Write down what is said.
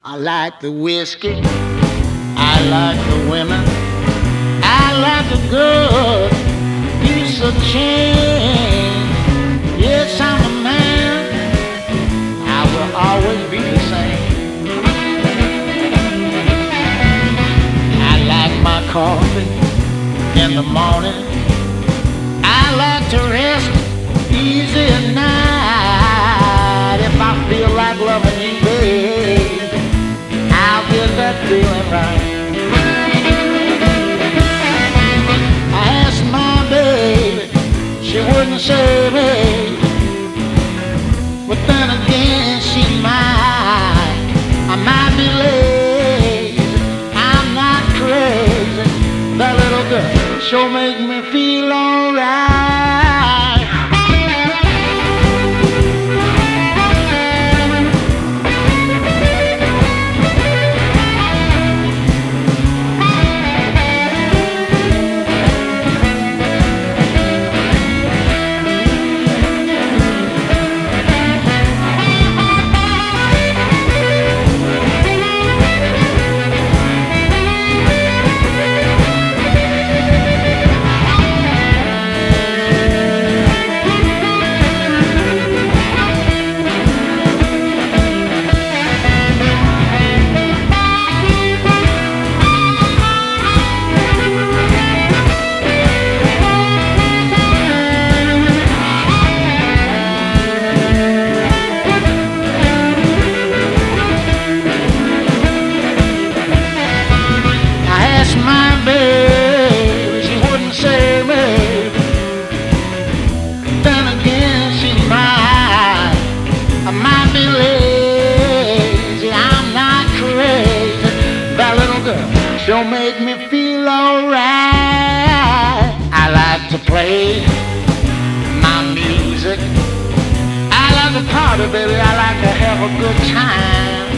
I like the whiskey, I like the women, I like the good piece of change. Yes, I'm a man, I will always be the same. I like my coffee in the morning, I like to rest easy at night. If I feel like loving you, babe, I'll get that feeling right. I asked my baby, she wouldn't say me, but then again she might. I might be lazy, I'm not crazy. That little girl sure make me feel alright. My baby, she wouldn't say me. Then again, she might. I might be lazy, I'm not crazy. That little girl, she'll make me feel alright. I like to play my music. I like to party, baby. I like to have a good time.